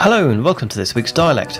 Hello and welcome to this week's Dialect.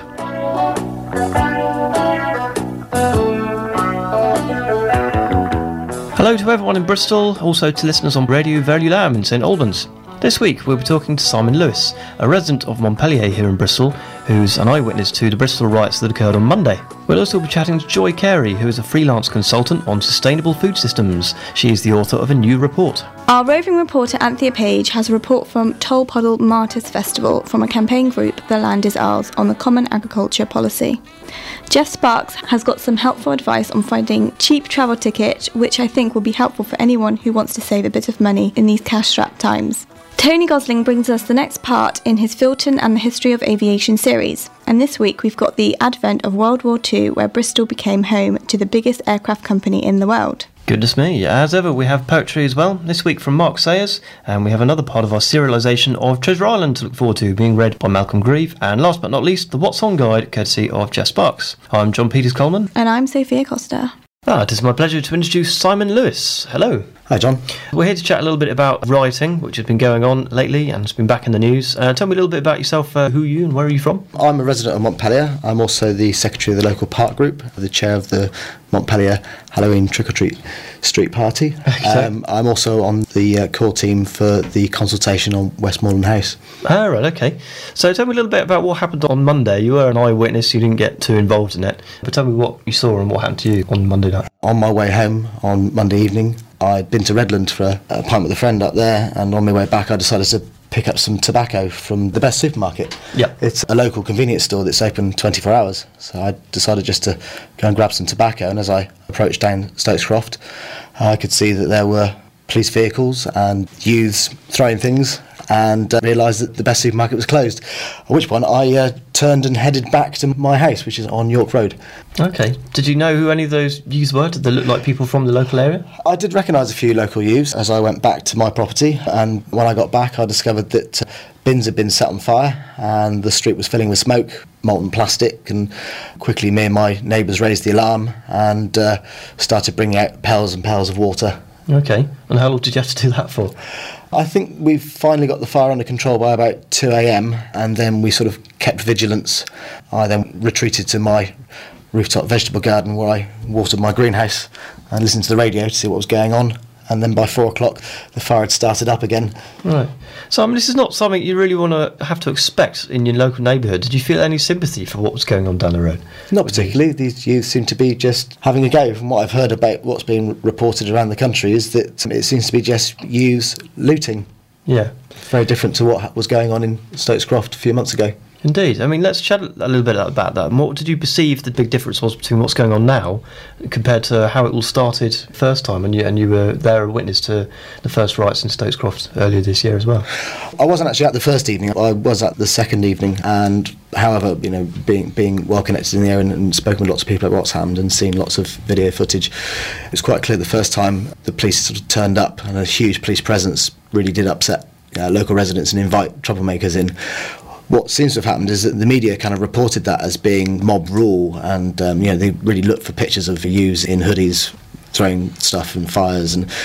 Hello to everyone in Bristol, also to listeners on Radio Verulam in St Albans. This week we'll be talking to Simon Lewis, a resident of Montpellier here in Bristol, who's an eyewitness to the Bristol riots that occurred on Monday. We'll also be chatting to Joy Carey, who is a freelance consultant on sustainable food systems. She is the author of a new report. Our roving reporter Anthea Page has a report from Tolpuddle Martyrs Festival from a campaign group, The Land Is Ours, on the Common Agriculture Policy. Jeff Sparks has got some helpful advice on finding cheap travel ticket, which I think will be helpful for anyone who wants to save a bit of money in these cash-strapped times. Tony Gosling brings us the next part in his Filton and the History of Aviation series. And this week we've got the advent of World War II, where Bristol became home to the biggest aircraft company in the world. Goodness me, as ever we have poetry as well, this week from Mark Sayers, and we have another part of our serialisation of Treasure Island to look forward to, being read by Malcolm Grieve, and last but not least, the What's On guide, courtesy of Jeff Sparks. I'm John Peters-Coleman. And I'm Sophia Costa. It is my pleasure to introduce Simon Lewis. Hello. Hi, John. We're here to chat a little bit about rioting, which has been going on lately and has been back in the news. Tell me a little bit about yourself, who are you and where are you from? I'm a resident of Montpellier. I'm also the secretary of the local park group, the chair of the Montpellier Halloween Trick-or-Treat Street Party. I'm also on the core team for the consultation on Westmoreland House. Ah, right, okay. So tell me a little bit about what happened on Monday. You were an eyewitness, you didn't get too involved in it, but tell me what you saw and what happened to you on Monday night. On my way home on Monday evening, I'd been to Redland for a pint with a friend up there, and on my way back I decided to pick up some tobacco from the Best Supermarket. Yeah. It's a local convenience store that's open 24 hours, so I decided just to go and grab some tobacco, and as I approached down Stokes Croft, I could see that there were police vehicles and youths throwing things, and realised that the Best Supermarket was closed, at which point I turned and headed back to my house, which is on York Road. Okay. Did you know who any of those youths were? Did they look like people from the local area? I did recognise a few local youths as I went back to my property, and when I got back I discovered that bins had been set on fire and the street was filling with smoke, molten plastic, and quickly me and my neighbours raised the alarm and started bringing out pails and pails of water. Okay. And how long did you have to do that for? I think we finally got the fire under control by about 2 a.m, and then we sort of kept vigilance. I then retreated to my rooftop vegetable garden where I watered my greenhouse and listened to the radio to see what was going on, and then by 4 o'clock the fire had started up again. Right. So, I mean, this is not something you really want to have to expect in your local neighbourhood. Did you feel any sympathy for what was going on down the road? Not particularly. These youths seem to be just having a go. From what I've heard about what's being reported around the country is that it seems to be just youths looting. Yeah. Very different to what was going on in Stokes Croft a few months ago. Indeed. I mean, let's chat a little bit about that. And what did you perceive the big difference was between what's going on now compared to how it all started first time? And you were there a witness to the first riots in Stokes Croft earlier this year as well. I wasn't actually at the first evening. I was at the second evening, and however, you know, being well connected in the area and spoken with lots of people at what's happened and seen lots of video footage, it was quite clear the first time the police sort of turned up, and a huge police presence really did upset local residents and invite troublemakers in. What seems to have happened is that the media kind of reported that as being mob rule, and they really looked for pictures of youths in hoodies throwing stuff and fires, and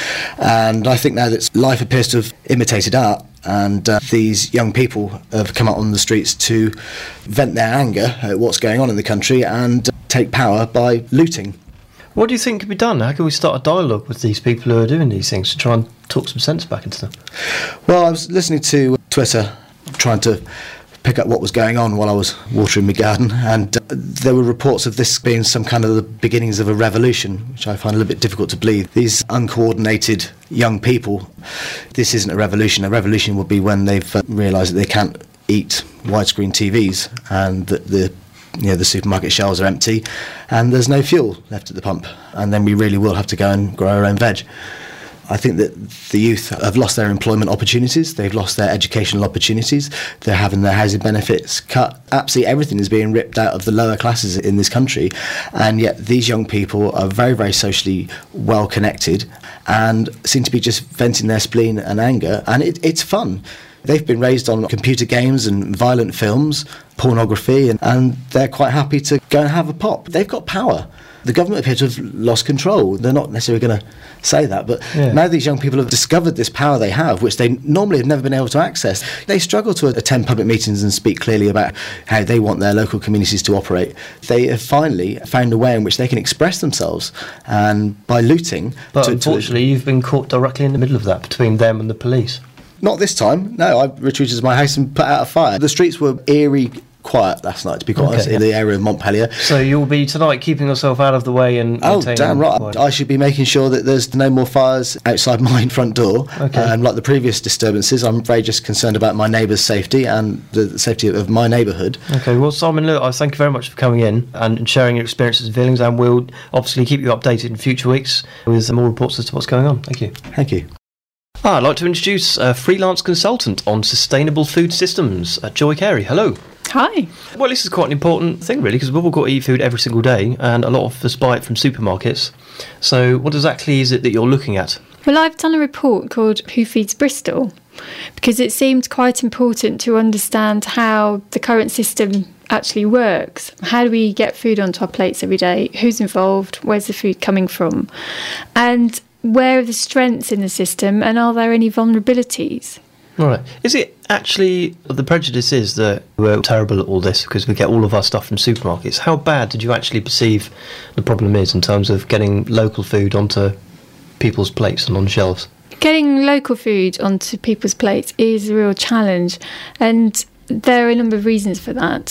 I think now that life appears to have imitated art, and these young people have come out on the streets to vent their anger at what's going on in the country and take power by looting. What do you think can be done? How can we start a dialogue with these people who are doing these things to try and talk some sense back into them? Well, I was listening to Twitter, trying to pick up what was going on while I was watering my garden, and there were reports of this being some kind of the beginnings of a revolution, which I find a little bit difficult to believe. These uncoordinated young people, this isn't a revolution. A revolution would be when they've realised that they can't eat widescreen TVs and that the supermarket shelves are empty and there's no fuel left at the pump, and then we really will have to go and grow our own veg. I think that the youth have lost their employment opportunities, they've lost their educational opportunities, they're having their housing benefits cut. Absolutely everything is being ripped out of the lower classes in this country, and yet these young people are very, very socially well connected and seem to be just venting their spleen and anger, and it's fun. They've been raised on computer games and violent films, pornography, and they're quite happy to go and have a pop. They've got power. the government appear to have lost control. They're not necessarily going to say that, but now these young people have discovered this power they have, which they normally have never been able to access. They struggle to attend public meetings and speak clearly about how they want their local communities to operate. They have finally found a way in which they can express themselves, and by looting... But unfortunately, you've been caught directly in the middle of that, between them and the police. Not this time. No, I retreated to my house and put out a fire. The streets were eerie quiet last night, to be quite honest, in the area of Montpellier. So you'll be tonight keeping yourself out of the way and... Oh, damn right. I should be making sure that there's no more fires outside my front door. And like the previous disturbances, I'm very just concerned about my neighbours' safety and the safety of my neighbourhood. Okay, well, Simon, look, I thank you very much for coming in and sharing your experiences and feelings, and we'll obviously keep you updated in future weeks with more reports as to what's going on. Thank you. Thank you. I'd like to introduce a freelance consultant on sustainable food systems, Joy Carey. Hello. Hi. Well, this is quite an important thing, really, because we've all got to eat food every single day, and a lot of us buy it from supermarkets. So what exactly is it that you're looking at? Well, I've done a report called Who Feeds Bristol, because it seemed quite important to understand how the current system actually works. How do we get food onto our plates every day? Who's involved? Where's the food coming from? And where are the strengths in the system, and are there any vulnerabilities? All right. Is it actually the prejudice is that we're terrible at all this because we get all of our stuff from supermarkets? How bad did you actually perceive the problem is in terms of getting local food onto people's plates and on shelves? Getting local food onto people's plates is a real challenge, and there are a number of reasons for that.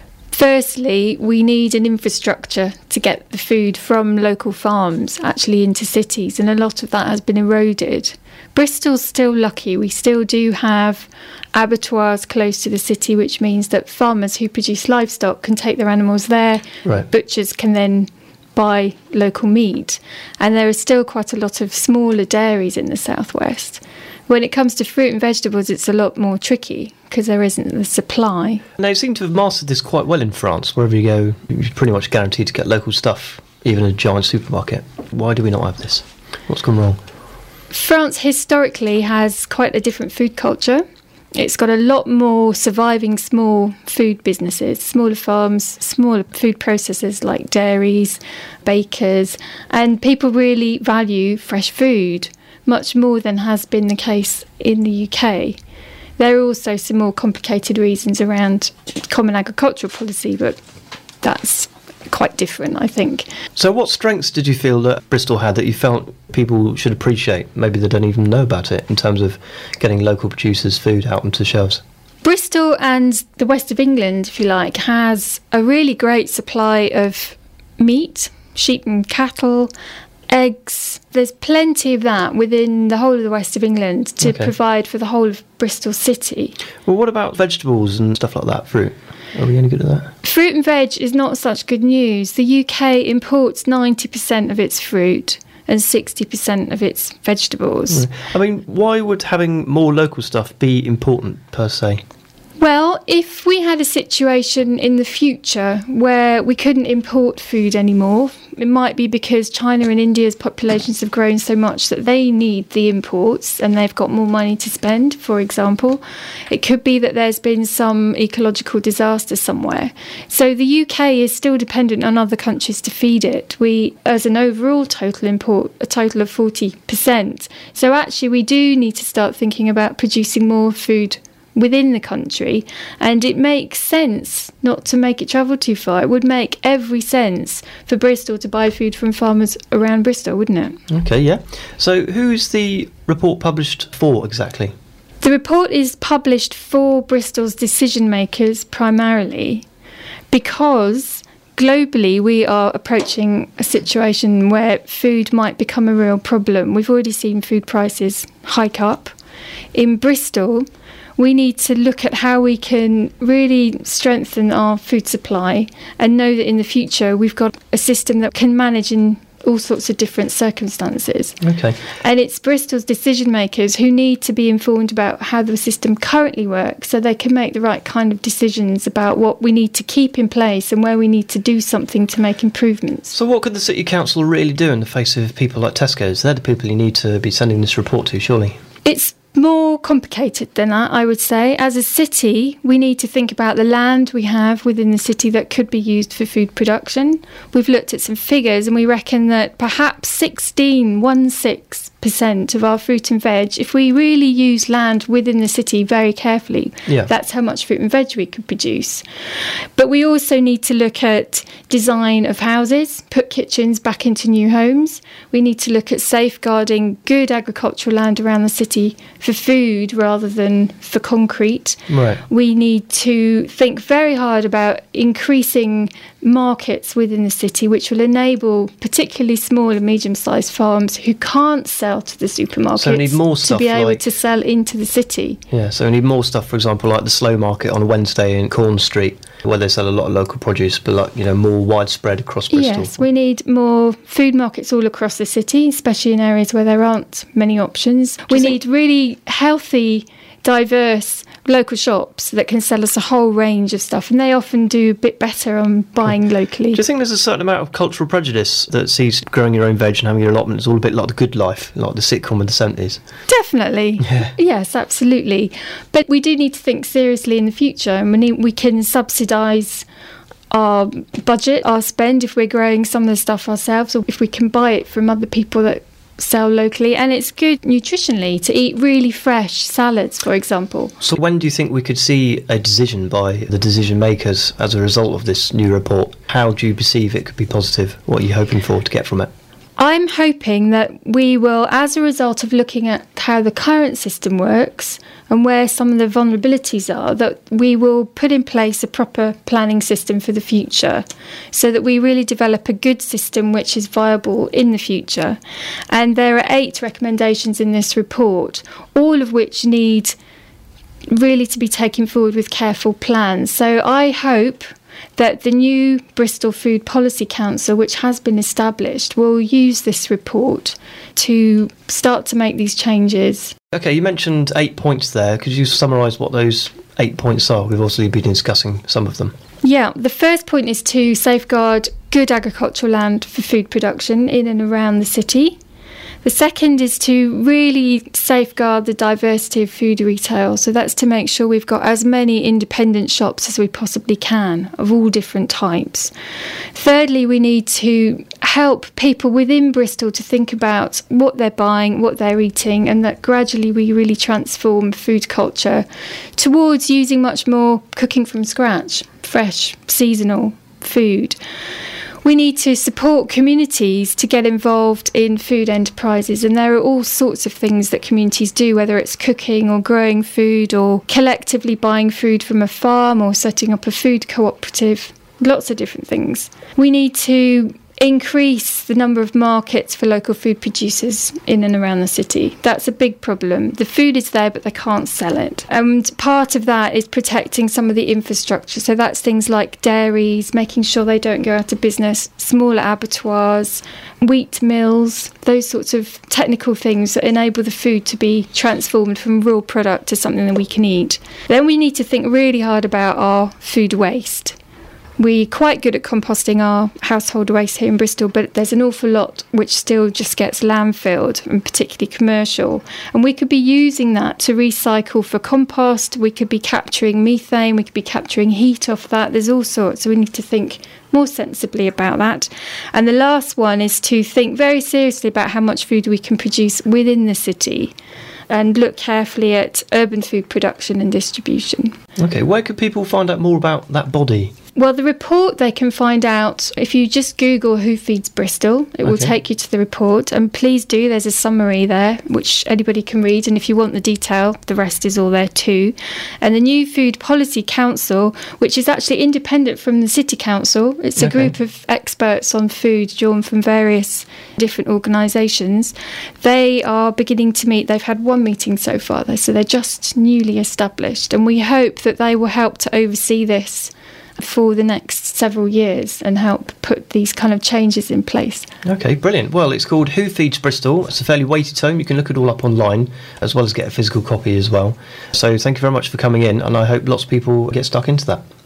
Firstly, we need an infrastructure to get the food from local farms actually into cities, and a lot of that has been eroded. Bristol's still lucky. We still do have abattoirs close to the city, which means that farmers who produce livestock can take their animals there. Right. Butchers can then buy local meat. And there are still quite a lot of smaller dairies in the southwest. When it comes to fruit and vegetables, it's a lot more tricky because there isn't the supply. They seem to have mastered this quite well in France. Wherever you go, you're pretty much guaranteed to get local stuff, even in a giant supermarket. Why do we not have this? What's gone wrong? France historically has quite a different food culture. It's got a lot more surviving small food businesses, smaller farms, smaller food processors like dairies, bakers, and people really value fresh food, much more than has been the case in the UK. There are also some more complicated reasons around common agricultural policy, but that's quite different, I think. So what strengths did you feel that Bristol had that you felt people should appreciate? Maybe they don't even know about it in terms of getting local producers' food out onto shelves. Bristol and the west of England, if you like, has a really great supply of meat, sheep and cattle, eggs. There's plenty of that within the whole of the west of England to provide for the whole of Bristol city. Well, what about vegetables and stuff like that, fruit? Are we any good at that? Fruit and veg is not such good news. The UK imports 90% of its fruit and 60% of its vegetables. I mean, why would having more local stuff be important, per se? Well, if we had a situation in the future where we couldn't import food anymore, it might be because China and India's populations have grown so much that they need the imports and they've got more money to spend, for example. It could be that there's been some ecological disaster somewhere. So the UK is still dependent on other countries to feed it. We, as an overall total, import a total of 40%. So actually we do need to start thinking about producing more food within the country, and it makes sense not to make it travel too far. It would make every sense for Bristol to buy food from farmers around Bristol, wouldn't it? Okay, yeah. So who's the report published for exactly? The report is published for Bristol's decision makers primarily because globally we are approaching a situation where food might become a real problem. We've already seen food prices hike up. In Bristol, we need to look at how we can really strengthen our food supply and know that in the future we've got a system that can manage in all sorts of different circumstances. Okay. And it's Bristol's decision makers who need to be informed about how the system currently works so they can make the right kind of decisions about what we need to keep in place and where we need to do something to make improvements. So what could the City Council really do in the face of people like Tesco's? They're the people you need to be sending this report to, surely. It's more complicated than that, I would say. As a city, we need to think about the land we have within the city that could be used for food production. We've looked at some figures and we reckon that perhaps 16% of our fruit and veg, if we really use land within the city very carefully, that's how much fruit and veg we could produce. But we also need to look at design of houses, put kitchens back into new homes. We need to look at safeguarding good agricultural land around the city for food rather than for concrete. Right. We need to think very hard about increasing markets within the city, which will enable particularly small and medium-sized farms who can't sell to the supermarkets So we need more stuff to be able like, to sell into the city. Yeah, so we need more stuff, for example, like the Slow Market on Wednesday in Corn Street, where they sell a lot of local produce, but like, you know, more widespread across Bristol. Yes, we need more food markets all across the city, especially in areas where there aren't many options. We need really healthy, diverse local shops that can sell us a whole range of stuff, and they often do a bit better on buying locally. Do you think there's a certain amount of cultural prejudice that sees growing your own veg and having your allotment is all a bit like The Good Life, like the sitcom of the 70s? Definitely. Yeah. Yes, absolutely. But we do need to think seriously in the future, and we can subsidise our budget, our spend, if we're growing some of the stuff ourselves, or if we can buy it from other people that sell locally. And it's good nutritionally to eat really fresh salads, for example. So when do you think we could see a decision by the decision makers as a result of this new report? How do you perceive it could be positive? What are you hoping for to get from it? I'm hoping that we will, as a result of looking at how the current system works and where some of the vulnerabilities are, that we will put in place a proper planning system for the future so that we really develop a good system which is viable in the future. And there are 8 recommendations in this report, all of which need really to be taken forward with careful plans. So I hope that the new Bristol Food Policy Council, which has been established, will use this report to start to make these changes. OK, you mentioned 8 points there. Could you summarise what those 8 points are? We've also been discussing some of them. Yeah, the first point is to safeguard good agricultural land for food production in and around the city. The second is to really safeguard the diversity of food retail. So that's to make sure we've got as many independent shops as we possibly can of all different types. Thirdly, we need to help people within Bristol to think about what they're buying, what they're eating, and that gradually we really transform food culture towards using much more cooking from scratch, fresh, seasonal food. We need to support communities to get involved in food enterprises, and there are all sorts of things that communities do, whether it's cooking or growing food or collectively buying food from a farm or setting up a food cooperative, lots of different things. We need to increase the number of markets for local food producers in and around the city. That's a big problem. The food is there, but they can't sell it. And part of that is protecting some of the infrastructure. So that's things like dairies, making sure they don't go out of business, smaller abattoirs, wheat mills, those sorts of technical things that enable the food to be transformed from raw product to something that we can eat. Then we need to think really hard about our food waste. We're quite good at composting our household waste here in Bristol, but there's an awful lot which still just gets landfilled, and particularly commercial. And we could be using that to recycle for compost. We could be capturing methane. We could be capturing heat off that. There's all sorts. So we need to think more sensibly about that. And the last one is to think very seriously about how much food we can produce within the city and look carefully at urban food production and distribution. OK, where could people find out more about that body? Well, the report they can find out if you just Google Who Feeds Bristol. It will take you to the report. And please do, there's a summary there, which anybody can read. And if you want the detail, the rest is all there too. And the new Food Policy Council, which is actually independent from the City Council. It's a group of experts on food drawn from various different organisations. They are beginning to meet. They've had one meeting so far, so they're just newly established. And we hope that they will help to oversee this for the next several years and help put these kind of changes in place. OK, brilliant. Well, it's called Who Feeds Bristol. It's a fairly weighty tome. You can look it all up online as well as get a physical copy as well. So thank you very much for coming in, and I hope lots of people get stuck into that.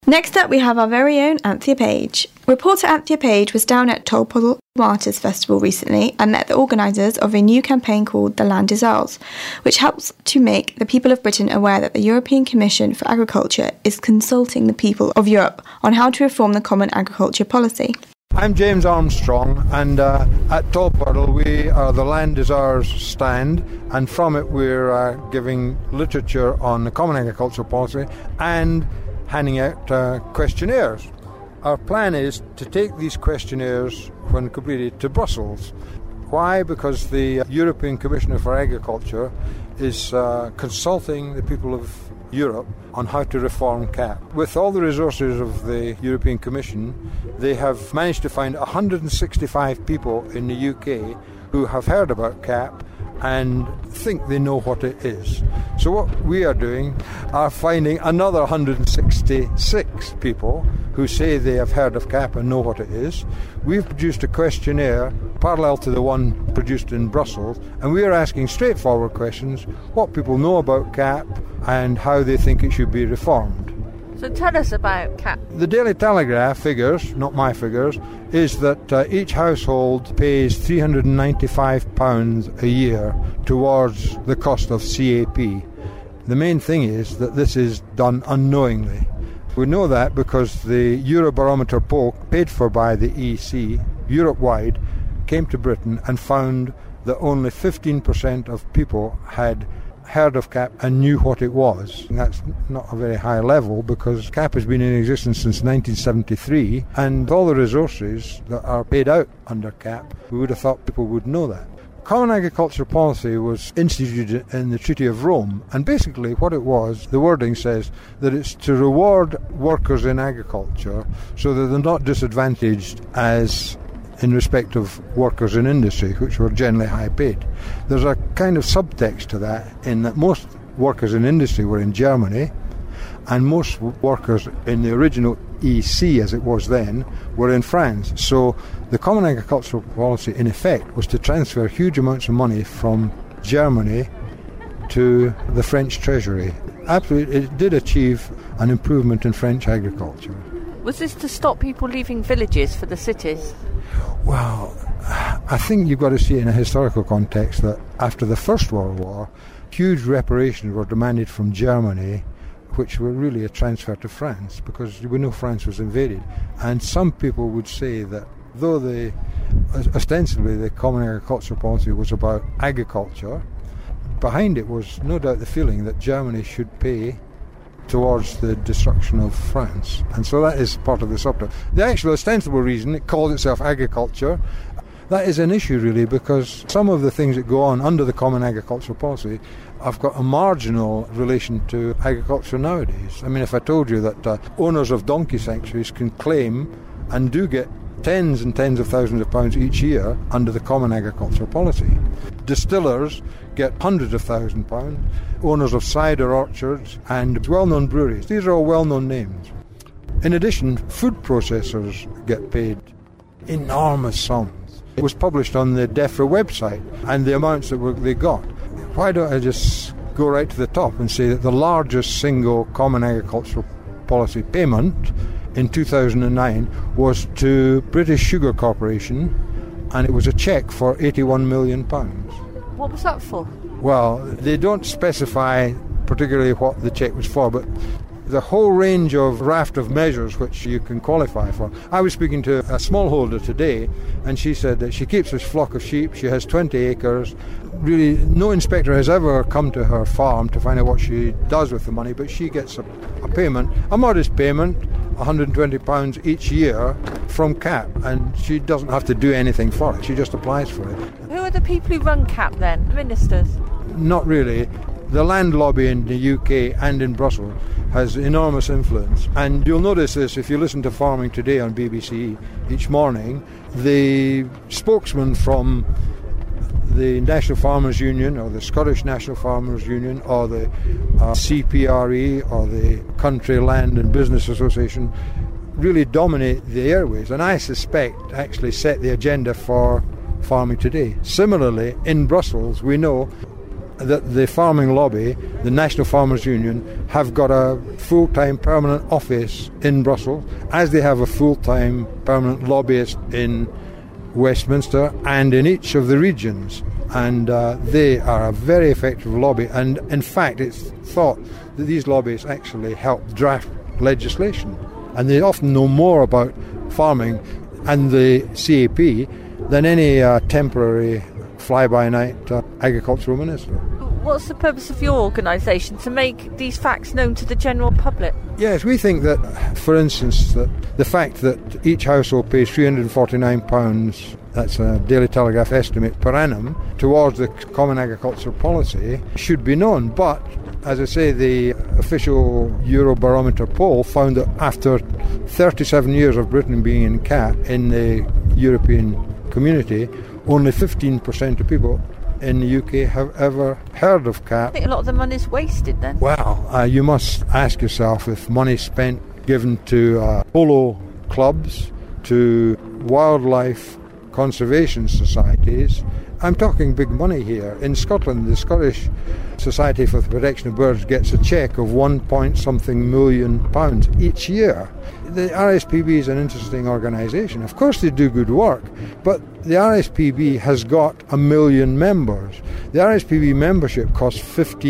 Next up, we have our very own Anthea Page. Reporter Anthea Page was down at Tolpuddle Martyrs Festival recently and met the organisers of a new campaign called The Land is Ours, which helps to make the people of Britain aware that the European Commission for Agriculture is consulting the people of Europe on how to reform the Common Agriculture Policy. I'm James Armstrong, and at Tolpuddle we are the Land is Ours stand, and from it we're giving literature on the Common Agricultural Policy and handing out questionnaires. Our plan is to take these questionnaires, when completed, to Brussels. Why? Because the European Commissioner for Agriculture is consulting the people of Europe on how to reform CAP. With all the resources of the European Commission, they have managed to find 165 people in the UK who have heard about CAP and think they know what it is. So what we are doing are finding another 166 people who say they have heard of CAP and know what it is. We've produced a questionnaire parallel to the one produced in Brussels, and we are asking straightforward questions: what people know about CAP and how they think it should be reformed. So tell us about CAP. The Daily Telegraph figures, not my figures, is that each household pays £395 a year towards the cost of CAP. The main thing is that this is done unknowingly. We know that because the Eurobarometer poll, paid for by the EC, Europe-wide, came to Britain and found that only 15% of people had heard of CAP and knew what it was. And that's not a very high level, because CAP has been in existence since 1973, and all the resources that are paid out under CAP, we would have thought people would know that. Common Agriculture Policy was instituted in the Treaty of Rome, and basically what it was, the wording says that it's to reward workers in agriculture so that they're not disadvantaged as in respect of workers in industry, which were generally high paid. There's a kind of subtext to that, in that most workers in industry were in Germany, and most workers in the original EC, as it was then, were in France. So the Common Agricultural Policy, in effect, was to transfer huge amounts of money from Germany to the French Treasury. Absolutely, it did achieve an improvement in French agriculture. Was this to stop people leaving villages for the cities? Well, I think you've got to see it in a historical context that after the First World War, huge reparations were demanded from Germany, which were really a transfer to France, because we know France was invaded. And some people would say that though ostensibly the Common Agricultural Policy was about agriculture, behind it was no doubt the feeling that Germany should pay towards the destruction of France. And so that is part of the subtext. The actual ostensible reason it calls itself agriculture, that is an issue really, because some of the things that go on under the Common Agricultural Policy have got a marginal relation to agriculture nowadays. I mean, if I told you that owners of donkey sanctuaries can claim and do get tens and tens of thousands of pounds each year under the Common Agricultural Policy. Distillers get hundreds of thousands of pounds, owners of cider orchards and well-known breweries. These are all well-known names. In addition, food processors get paid enormous sums. It was published on the DEFRA website, and the amounts that they got. Why don't I just go right to the top and say that the largest single Common Agricultural Policy payment in 2009 was to British Sugar Corporation, and it was a cheque for £81 million. What was that for? Well, they don't specify particularly what the cheque was for, but the whole range of raft of measures which you can qualify for. I was speaking to a smallholder today, and she said that she keeps this flock of sheep. She has 20 acres. Really, no inspector has ever come to her farm to find out what she does with the money, but she gets a payment, a modest payment, £120 each year from CAP, and she doesn't have to do anything for it. She just applies for it. Who are the people who run CAP then? The ministers? Not really. The land lobby in the UK and in Brussels has enormous influence, and you'll notice this if you listen to Farming Today on BBC each morning. The spokesman from the National Farmers Union or the Scottish National Farmers Union or the CPRE or the Country Land and Business Association really dominate the airwaves, and I suspect actually set the agenda for Farming Today. Similarly, in Brussels, we know that the farming lobby, the National Farmers Union, have got a full-time permanent office in Brussels, as they have a full-time permanent lobbyist in Westminster and in each of the regions. And they are a very effective lobby. And in fact, it's thought that these lobbyists actually help draft legislation. And they often know more about farming and the CAP than any temporary fly-by-night agricultural minister. What's the purpose of your organisation? To make these facts known to the general public? Yes, we think that, for instance, that the fact that each household pays £349, that's a Daily Telegraph estimate, per annum, towards the Common Agricultural Policy should be known. But, as I say, the official Eurobarometer poll found that after 37 years of Britain being in CAP, in the European community, only 15% of people in the UK have ever heard of CAP. I think a lot of the money's wasted then. Well, you must ask yourself if money spent given to polo clubs, to wildlife conservation societies. I'm talking big money here. In Scotland, the Scottish Society for the Protection of Birds gets a cheque of £1.something million each year. The RSPB is an interesting organisation. Of course they do good work, but the RSPB has got 1 million members. The RSPB membership costs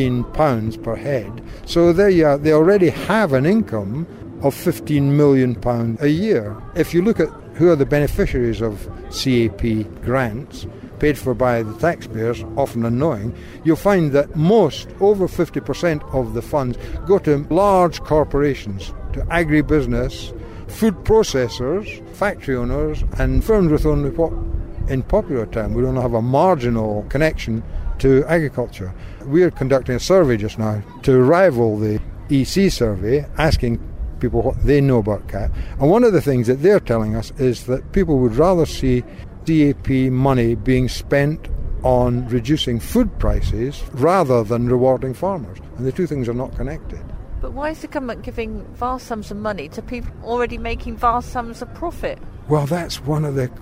£15 per head, so there you are, they already have an income of £15 million a year. If you look at who are the beneficiaries of CAP grants, paid for by the taxpayers, often unknowing, you'll find that most, over 50% of the funds, go to large corporations, to agribusiness, food processors, factory owners, and firms with only what, in popular term, we don't have a marginal connection to agriculture. We're conducting a survey just now to rival the EC survey, asking people what they know about CAP. And one of the things that they're telling us is that people would rather see CAP money being spent on reducing food prices rather than rewarding farmers. And the two things are not connected. But why is the government giving vast sums of money to people already making vast sums of profit? Well, that's one of the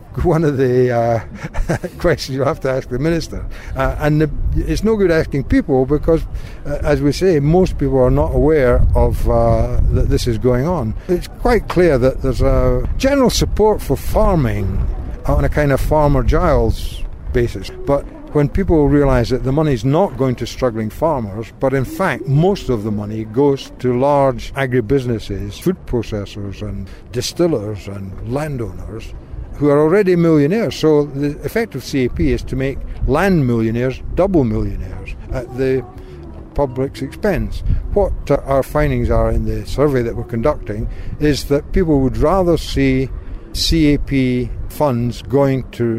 questions you have to ask the minister. It's no good asking people because, as we say, most people are not aware of that this is going on. It's quite clear that there's a general support for farming on a kind of Farmer Giles basis. But when people realise that the money's not going to struggling farmers, but in fact most of the money goes to large agribusinesses, food processors and distillers and landowners who are already millionaires. So the effect of CAP is to make land millionaires double millionaires at the public's expense. What our findings are in the survey that we're conducting is that people would rather see CAP funds going to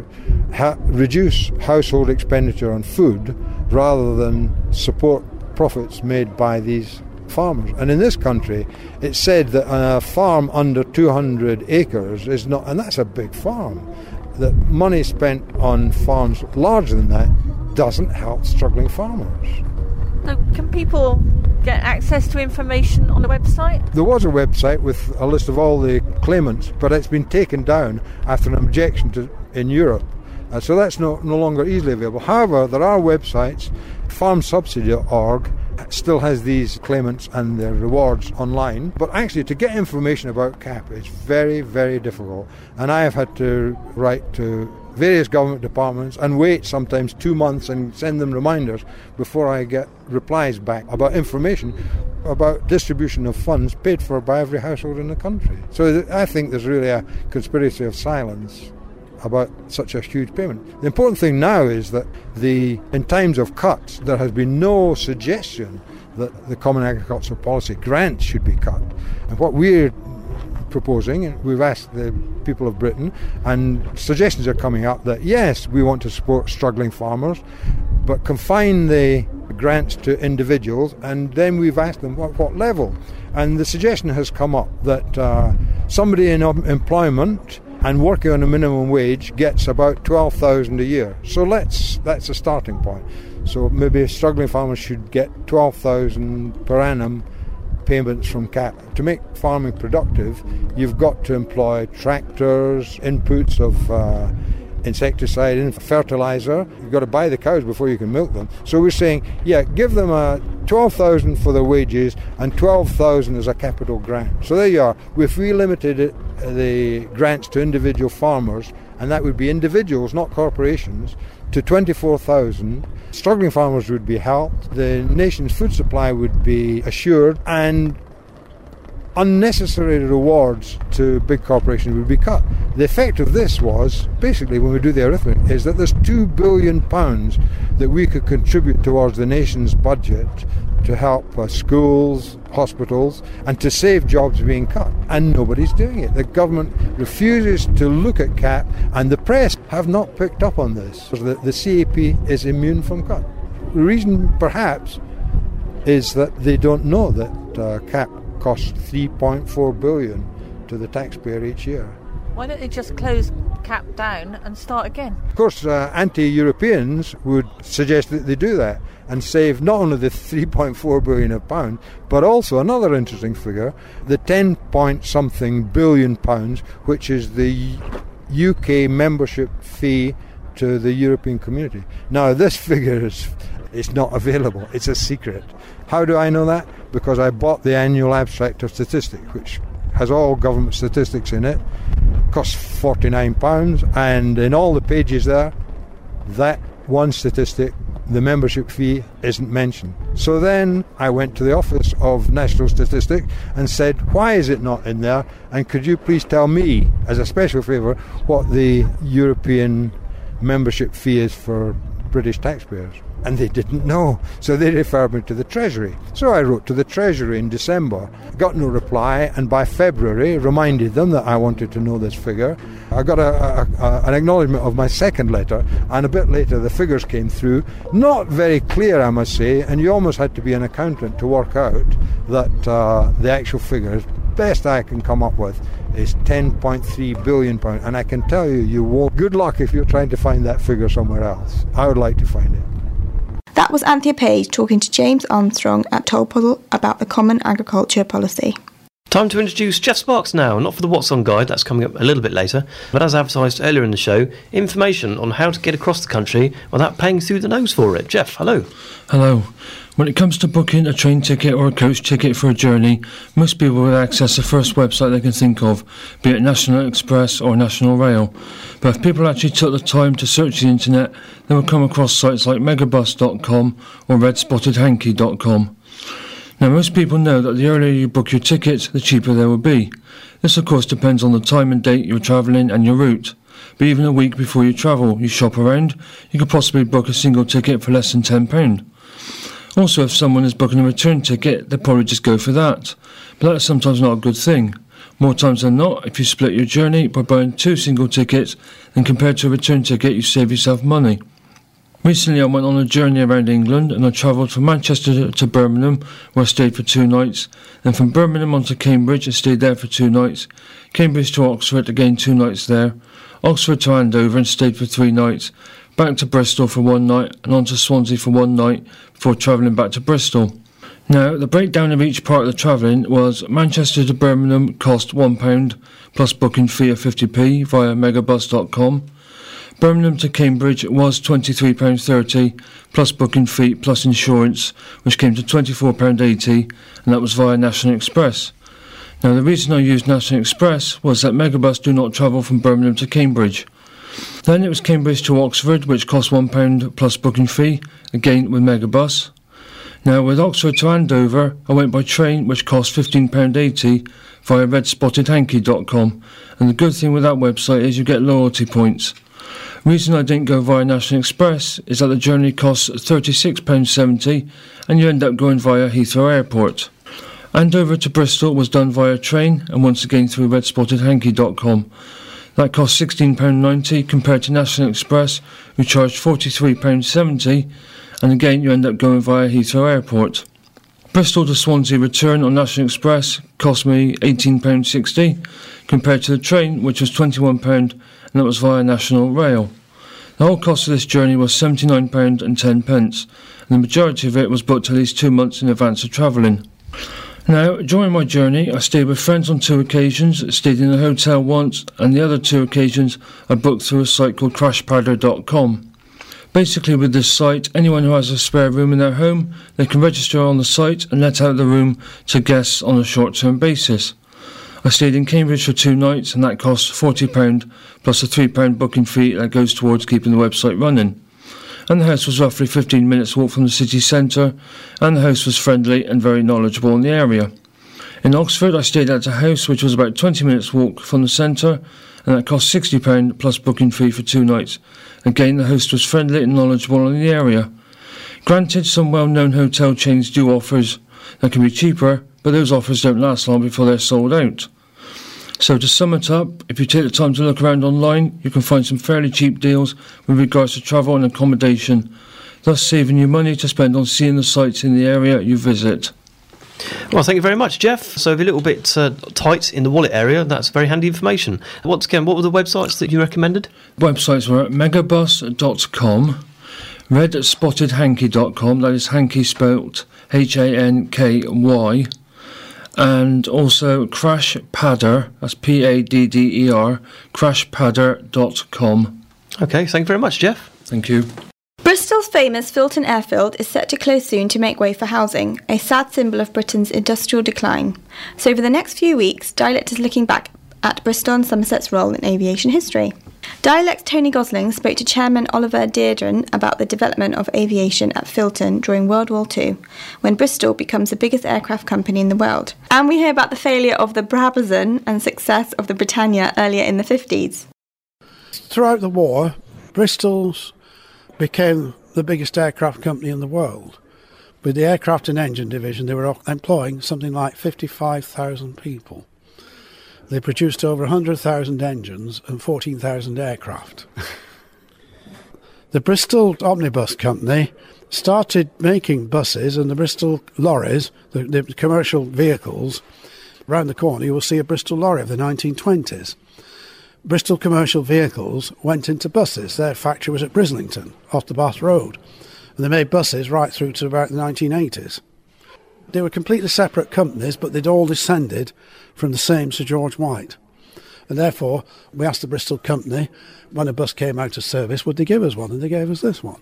reduce household expenditure on food rather than support profits made by these farmers. And in this country, it's said that a farm under 200 acres is not, and that's a big farm, that money spent on farms larger than that doesn't help struggling farmers. So can people get access to information on the website? There was a website with a list of all the claimants, but it's been taken down after an objection in Europe. So that's no longer easily available. However, there are websites. FarmSubsidy.org still has these claimants and their rewards online. But actually, to get information about CAP is very, very difficult. And I have had to write to various government departments and wait sometimes 2 months and send them reminders before I get replies back about information about distribution of funds paid for by every household in the country. So I think there's really a conspiracy of silence about such a huge payment. The important thing now is that in times of cuts, there has been no suggestion that the Common Agricultural Policy grants should be cut. And what we're proposing, and we've asked the people of Britain, and suggestions are coming up that yes, we want to support struggling farmers, but confine the grants to individuals, and then we've asked them what level. And the suggestion has come up that somebody in employment and working on a minimum wage gets about $12,000 a year. So that's a starting point. So maybe struggling farmers should get $12,000 per annum payments from CAP. To make farming productive, you've got to employ tractors, inputs of insecticide in, fertiliser. You've got to buy the cows before you can milk them. So we're saying, give them 12,000 for their wages and 12,000 as a capital grant. So there you are. If we limited the grants to individual farmers, and that would be individuals, not corporations, to 24,000, struggling farmers would be helped, the nation's food supply would be assured, and unnecessary rewards to big corporations would be cut. The effect of this was, basically, when we do the arithmetic, is that there's £2 billion that we could contribute towards the nation's budget to help schools, hospitals, and to save jobs being cut. And nobody's doing it. The government refuses to look at CAP, and the press have not picked up on this. The CAP is immune from cut. The reason, perhaps, is that they don't know that CAP costs $3.4 billion to the taxpayer each year. Why don't they just close CAP down and start again? Of course, anti-Europeans would suggest that they do that and save not only the £3.4 billion, but also another interesting figure, the 10-point-something billion pounds, which is the UK membership fee to the European community. Now, this figure is not available. It's a secret. How do I know that? Because I bought the annual abstract of statistics, which has all government statistics in it. Costs £49, and in all the pages there, that one statistic, the membership fee, isn't mentioned. So then I went to the Office of National Statistics and said, why is it not in there? And could you please tell me, as a special favour, what the European membership fee is for British taxpayers? And they didn't know, so they referred me to the Treasury. So I wrote to the Treasury in December, got no reply, and by February reminded them that I wanted to know this figure. I got an acknowledgement of my second letter, and a bit later the figures came through. Not very clear, I must say, and you almost had to be an accountant to work out that the actual figures, best I can come up with, is £10.3 billion, and I can tell you won't. Good luck if you're trying to find that figure somewhere else. I would like to find it. That was Anthea Page talking to James Armstrong at Tolpuddle about the Common Agriculture Policy. Time to introduce Jeff Sparks now, not for the What's On guide, that's coming up a little bit later, but as advertised earlier in the show, information on how to get across the country without paying through the nose for it. Jeff, hello. Hello. When it comes to booking a train ticket or a coach ticket for a journey, most people will access the first website they can think of, be it National Express or National Rail. But if people actually took the time to search the internet, they will come across sites like megabus.com or redspotted.hanky.com. Now, most people know that the earlier you book your tickets, the cheaper they will be. This, of course, depends on the time and date you're travelling and your route. But even a week before you travel, you shop around, you could possibly book a single ticket for less than £10. Also, if someone is booking a return ticket, they'll probably just go for that. But that's sometimes not a good thing. More times than not, if you split your journey by buying 2 single tickets, then compared to a return ticket, you save yourself money. Recently I went on a journey around England and I travelled from Manchester to Birmingham, where I stayed for 2 nights, then from Birmingham on to Cambridge and stayed there for 2 nights, Cambridge to Oxford, again 2 nights there, Oxford to Andover and stayed for 3 nights, back to Bristol for 1 night and on to Swansea for 1 night before travelling back to Bristol. Now, the breakdown of each part of the travelling was Manchester to Birmingham cost £1 plus booking fee of 50p via megabus.com. Birmingham to Cambridge was £23.30 plus booking fee plus insurance, which came to £24.80, and that was via National Express. Now, the reason I used National Express was that Megabus do not travel from Birmingham to Cambridge. Then it was Cambridge to Oxford, which cost £1 plus booking fee, again with Megabus. Now, with Oxford to Andover, I went by train, which cost £15.80 via redspotted.hanky.com, and the good thing with that website is you get loyalty points. The reason I didn't go via National Express is that the journey costs £36.70 and you end up going via Heathrow Airport. Andover to Bristol was done via train and once again through redspotted.hanky.com. That cost £16.90 compared to National Express, who charged £43.70, and again you end up going via Heathrow Airport. Bristol to Swansea return on National Express cost me £18.60 compared to the train, which was £21, and that was via National Rail. The whole cost of this journey was £79.10, and the majority of it was booked at least 2 months in advance of travelling. Now, during my journey, I stayed with friends on 2 occasions, stayed in a hotel once, and the other 2 occasions I booked through a site called crashpadder.com. Basically, with this site, anyone who has a spare room in their home, they can register on the site and let out the room to guests on a short-term basis. I stayed in Cambridge for 2 nights, and that cost £40 plus a £3 booking fee that goes towards keeping the website running. And the house was roughly 15 minutes walk from the city centre, and the host was friendly and very knowledgeable in the area. In Oxford, I stayed at a house which was about 20 minutes walk from the centre, and that cost £60 plus booking fee for 2 nights. Again, the host was friendly and knowledgeable in the area. Granted, some well-known hotel chains do offers that can be cheaper, but those offers don't last long before they're sold out. So to sum it up, if you take the time to look around online, you can find some fairly cheap deals with regards to travel and accommodation, thus saving you money to spend on seeing the sites in the area you visit. Well, thank you very much, Jeff. So if you're a little bit tight in the wallet area, that's very handy information. Once again, what were the websites that you recommended? Websites were megabus.com, redspottedhanky.com, that is hanky spelt Hanky, and also Crashpadder, that's Padder, crashpadder.com. Okay, thank you very much, Jeff. Thank you. Bristol's famous Filton airfield is set to close soon to make way for housing, a sad symbol of Britain's industrial decline. So over the next few weeks, Dialect is looking back at Bristol and Somerset's role in aviation history. Dialect's Tony Gosling spoke to Chairman Oliver Deirdre about the development of aviation at Filton during World War II, when Bristol becomes the biggest aircraft company in the world. And we hear about the failure of the Brabazon and success of the Britannia earlier in the 50s. Throughout the war, Bristol's became the biggest aircraft company in the world. With the aircraft and engine division, they were employing something like 55,000 people. They produced over 100,000 engines and 14,000 aircraft. The Bristol Omnibus Company started making buses, and the Bristol lorries, the commercial vehicles. Round the corner you will see a Bristol lorry of the 1920s. Bristol commercial vehicles went into buses. Their factory was at Brislington, off the Bath Road. And they made buses right through to about the 1980s. They were completely separate companies, but they'd all descended from the same Sir George White. And therefore, we asked the Bristol company, when a bus came out of service, would they give us one? And they gave us this one.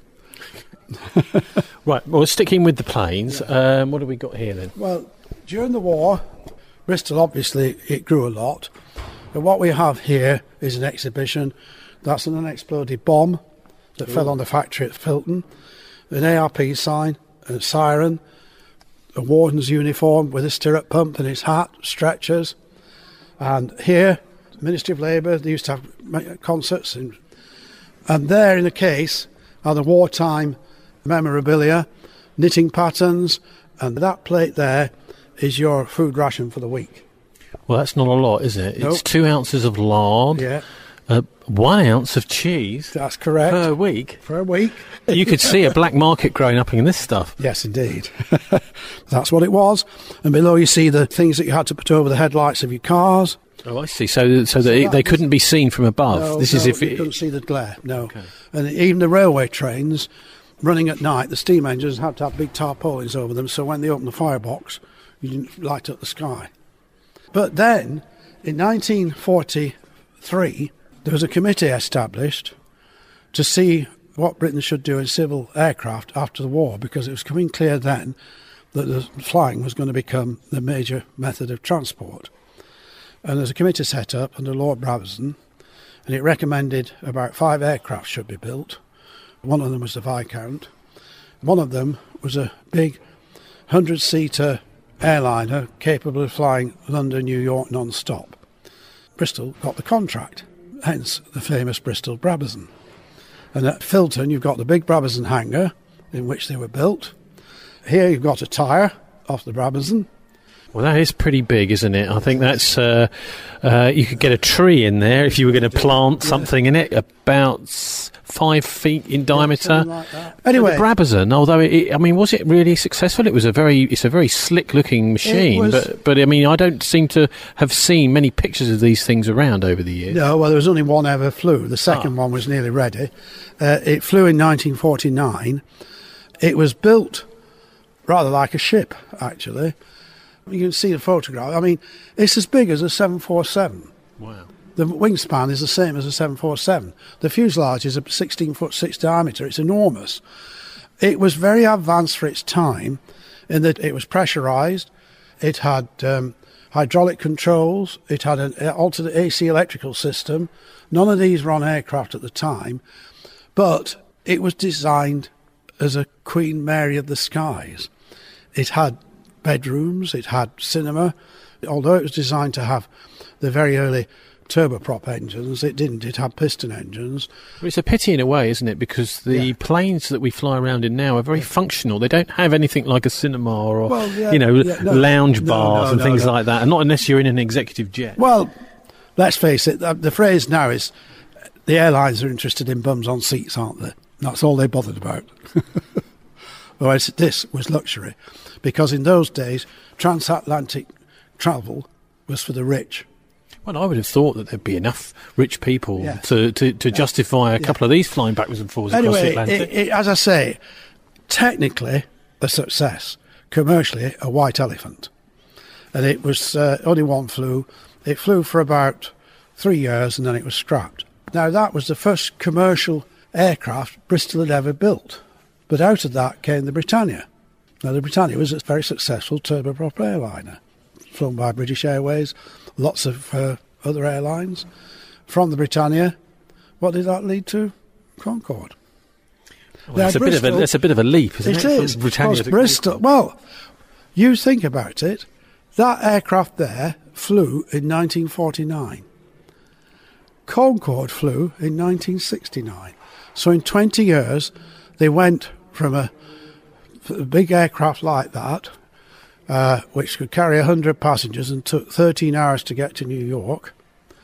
Right, well, sticking with the planes, what have we got here then? Well, during the war, Bristol, obviously, it grew a lot. But what we have here is an exhibition. That's an unexploded bomb that fell on the factory at Filton, an ARP sign, a siren, a warden's uniform with a stirrup pump and his hat, stretchers. And here, Ministry of Labour, they used to have concerts. And there in a case are the wartime memorabilia, knitting patterns, and that plate there is your food ration for the week. Well, that's not a lot, is it? Nope. It's 2 ounces of lard, Yeah, 1 ounce of cheese that's correct. per week. For a week. You could see a black market growing up in this stuff. Yes, indeed. That's what it was. And below you see the things that you had to put over the headlights of your cars. Oh, I see. So that they couldn't be seen from above. No, This is if you it, couldn't see the glare, no. Okay. And even the railway trains running at night, the steam engines had to have big tarpaulins over them, so when they opened the firebox, you didn't light up the sky. But then, in 1943, there was a committee established to see what Britain should do in civil aircraft after the war, because it was coming clear then that the flying was going to become the major method of transport. And there's a committee set up under Lord Brabazon, and it recommended about 5 aircraft should be built. One of them was the Viscount. One of them was a big 100-seater airliner capable of flying London, New York non-stop. Bristol got the contract, hence the famous Bristol Brabazon. And at Filton you've got the big Brabazon hangar in which they were built. Here you've got a tyre off the Brabazon. well, that is pretty big, isn't it? I think that's you could get a tree in there if you were going to plant something in it about 5 feet in diameter. Like that. Anyway, the Brabazon, although was it really successful? It's a very slick-looking machine, but I mean, I don't seem to have seen many pictures of these things around over the years. No, well, there was only one ever flew. The second one was nearly ready. It flew in 1949. It was built rather like a ship, actually. You can see the photograph. I mean, it's as big as a 747. Wow. The wingspan is the same as a 747. The fuselage is a 16'6" diameter. It's enormous. It was very advanced for its time in that it was pressurised. It had hydraulic controls. It had an alternate AC electrical system. None of these were on aircraft at the time. But it was designed as a Queen Mary of the skies. It had bedrooms. It had cinema. Although it was designed to have the very early turboprop engines, it didn't. It had piston engines. Well, it's a pity in a way, isn't it? Because the planes that we fly around in now are very functional. They don't have anything like a cinema or, lounge bars and things like that. And not unless you're in an executive jet. Well, let's face it, the phrase now is the airlines are interested in bums on seats, aren't they? That's all they bothered about. Whereas this was luxury. Because in those days, transatlantic travel was for the rich. Well, I would have thought that there'd be enough rich people to justify a couple of these flying backwards and forwards across the Atlantic. As I say, technically a success, commercially a white elephant. And it was only one flew. It flew for about 3 years and then it was scrapped. Now, that was the first commercial aircraft Bristol had ever built. But out of that came the Britannia. Now, the Britannia was a very successful turboprop airliner, flown by British Airways, lots of other airlines. From the Britannia, what did that lead to? Concorde. Well, that's a bit of a leap, isn't it? It is. Britannia to Bristol. Well, you think about it. That aircraft there flew in 1949. Concorde flew in 1969. So in 20 years, they went from a big aircraft like that, which could carry 100 passengers and took 13 hours to get to New York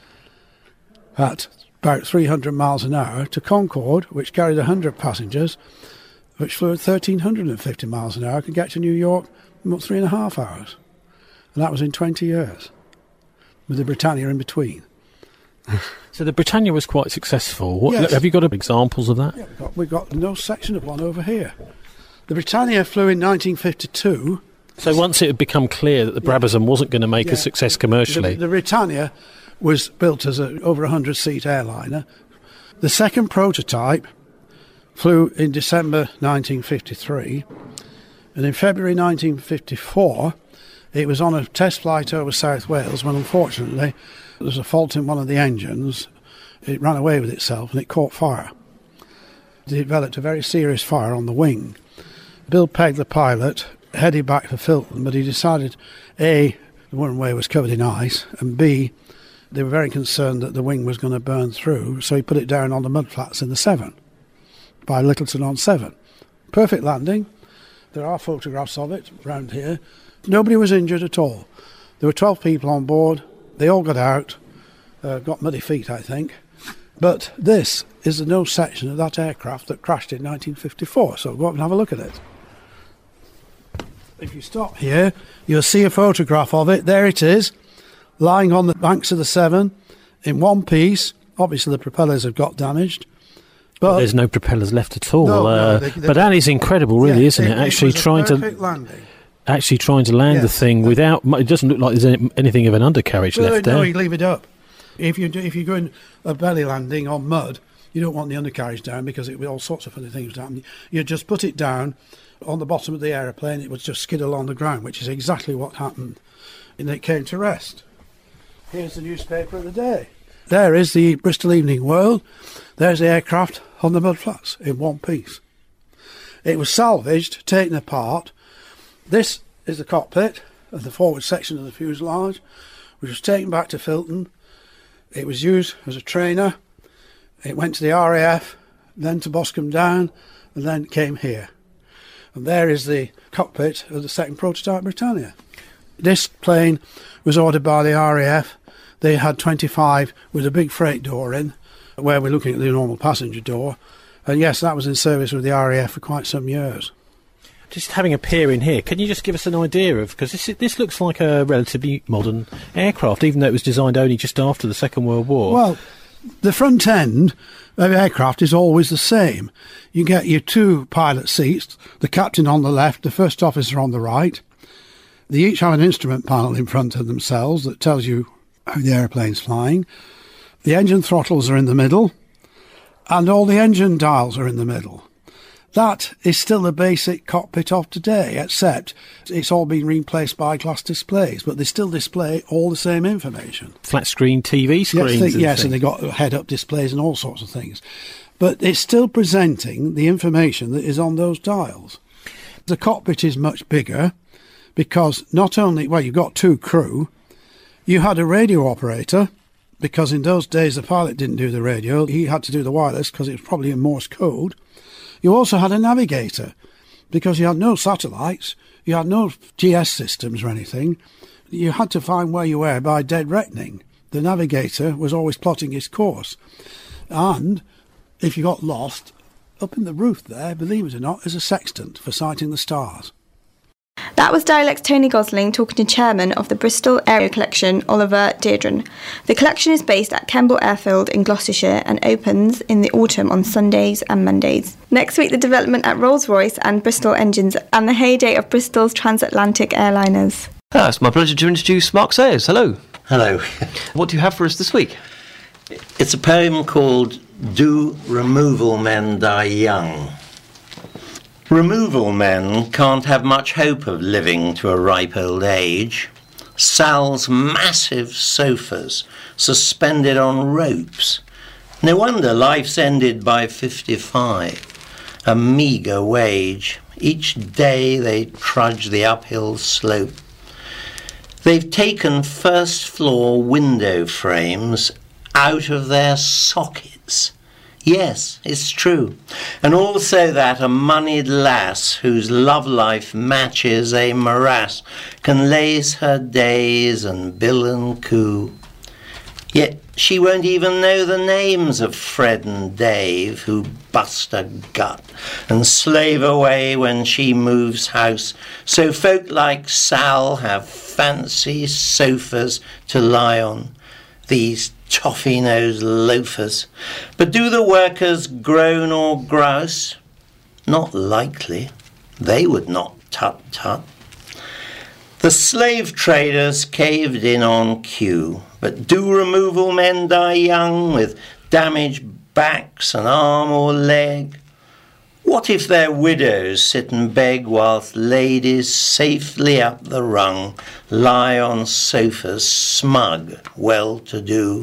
at about 300 miles an hour, to Concorde, which carried 100 passengers, which flew at 1,350 miles an hour, could get to New York in about 3.5 hours. And that was in 20 years, with the Britannia in between. So the Britannia was quite successful. Yes. Have you got examples of that? Yeah, we've got no section of one over here. The Britannia flew in 1952. So once it had become clear that the Brabazon wasn't going to make a success commercially... The Britannia was built as an over 100-seat airliner. The second prototype flew in December 1953, and in February 1954 it was on a test flight over South Wales when, unfortunately, there was a fault in one of the engines. It ran away with itself and it caught fire. It developed a very serious fire on the wing. Bill Pegg, the pilot, headed back for Filton, but he decided, A, the runway was covered in ice, and B, they were very concerned that the wing was going to burn through, so he put it down on the mudflats in the Severn, by Littleton-on-Severn. Perfect landing. There are photographs of it around here. Nobody was injured at all. There were 12 people on board. They all got out, got muddy feet, I think. But this is the nose section of that aircraft that crashed in 1954, so go up and have a look at it. If you stop here, you'll see a photograph of it. There it is, lying on the banks of the Severn in one piece. Obviously, the propellers have got damaged. But there's no propellers left at all. No, but that is incredible, really, isn't it? Actually trying to land the thing without... It doesn't look like there's anything of an undercarriage left there. No, you leave it up. If you're doing a belly landing on mud, you don't want the undercarriage down because all sorts of funny things happen. You just put it down on the bottom of the aeroplane, it would just skid along the ground, which is exactly what happened. And it came to rest. Here's the newspaper of the day. There is the Bristol Evening World. There's the aircraft on the mudflats in one piece. It was salvaged, taken apart. This is the cockpit of the forward section of the fuselage, which was taken back to Filton. It was used as a trainer. It went to the RAF, then to Boscombe Down, and then came here. And there is the cockpit of the second prototype Britannia. This plane was ordered by the RAF. They had 25 with a big freight door in, where we're looking at the normal passenger door. And yes, that was in service with the RAF for quite some years. Just having a peer in here, can you just give us an idea of... Because this looks like a relatively modern aircraft, even though it was designed only just after the Second World War. Well, the front end of aircraft is always the same. You get your two pilot seats, the captain on the left, the first officer on the right. They each have an instrument panel in front of themselves that tells you how the aeroplane's flying. The engine throttles are in the middle, and all the engine dials are in the middle. That is still the basic cockpit of today, except it's all been replaced by glass displays, but they still display all the same information. Flat screen TV screens. Yes, and they've got head-up displays and all sorts of things. But it's still presenting the information that is on those dials. The cockpit is much bigger because not only, well, you've got two crew, you had a radio operator, because in those days the pilot didn't do the radio, he had to do the wireless because it was probably in Morse code. You also had a navigator, because you had no satellites, you had no GS systems or anything. You had to find where you were by dead reckoning. The navigator was always plotting his course. And if you got lost, up in the roof there, believe it or not, is a sextant for sighting the stars. That was Dialect's Tony Gosling talking to chairman of the Bristol Area Collection, Oliver Deirdren. The collection is based at Kemble Airfield in Gloucestershire and opens in the autumn on Sundays and Mondays. Next week, the development at Rolls-Royce and Bristol Engines and the heyday of Bristol's transatlantic airliners. It's my pleasure to introduce Mark Sayers. Hello. Hello. What do you have for us this week? It's a poem called Do Removal Men Die Young? Removal men can't have much hope of living to a ripe old age. Sal's massive sofas suspended on ropes. No wonder life's ended by 55. A meagre wage. Each day they trudge the uphill slope. They've taken first floor window frames out of their sockets. Yes, it's true. And also that a moneyed lass whose love life matches a morass can laze her days and bill and coo. Yet she won't even know the names of Fred and Dave who bust a gut and slave away when she moves house. So folk like Sal have fancy sofas to lie on. These toffee-nosed loafers. But do the workers groan or grouse? Not likely. They would not tut-tut. The slave traders caved in on cue, but do removal men die young with damaged backs, an arm or leg? What if their widows sit and beg whilst ladies safely up the rung lie on sofas smug, well-to-do?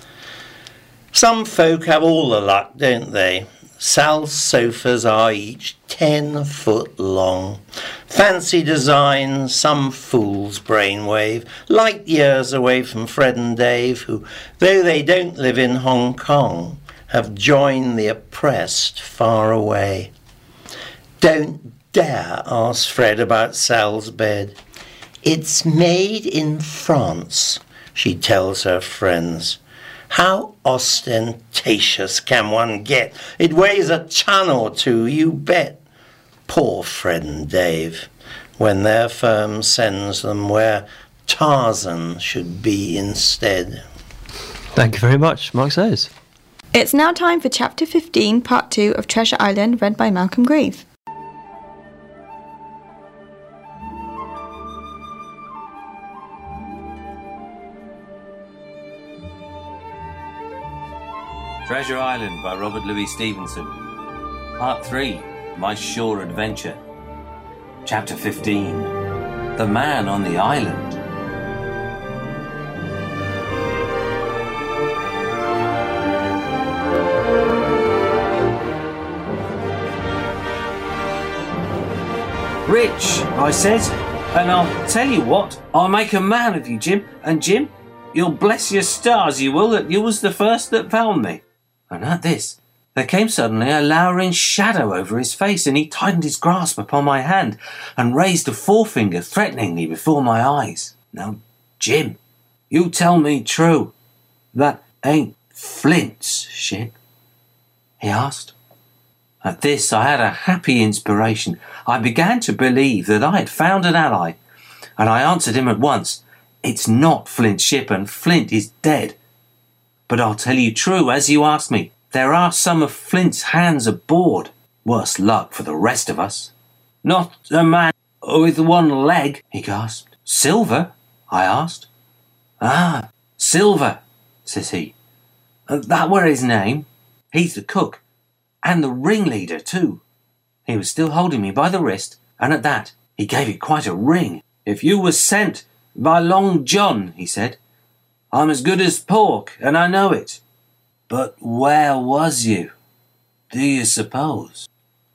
Some folk have all the luck, don't they? Sal's sofas are each 10 foot long. Fancy design, some fool's brainwave, light years away from Fred and Dave, who, though they don't live in Hong Kong, have joined the oppressed far away. Don't dare ask Fred about Sal's bed. It's made in France, she tells her friends. How ostentatious can one get? It weighs a ton or two, you bet. Poor Fred and Dave, when their firm sends them where Tarzan should be instead. Thank you very much, Mark Sayers. It's now time for Chapter 15, Part 2 of Treasure Island, read by Malcolm Grieve. Treasure Island by Robert Louis Stevenson. Part 3, My Shore Adventure. Chapter 15, The Man on the Island. Rich, I says, and I'll tell you what, I'll make a man of you, Jim. And Jim, you'll bless your stars, you will, that you was the first that found me. And at this, there came suddenly a lowering shadow over his face, and he tightened his grasp upon my hand and raised a forefinger threateningly before my eyes. Now, Jim, you tell me true, that ain't Flint's ship? He asked. At this, I had a happy inspiration. I began to believe that I had found an ally, and I answered him at once, It's not Flint's ship, and Flint is dead. But I'll tell you true, as you asked me, there are some of Flint's hands aboard. Worse luck for the rest of us. Not a man with one leg, he gasped. Silver? I asked. Ah, Silver, says he. That were his name. He's the cook, and the ringleader too. He was still holding me by the wrist, and at that he gave it quite a ring. If you were sent by Long John, he said, I'm as good as pork, and I know it. But where was you, do you suppose?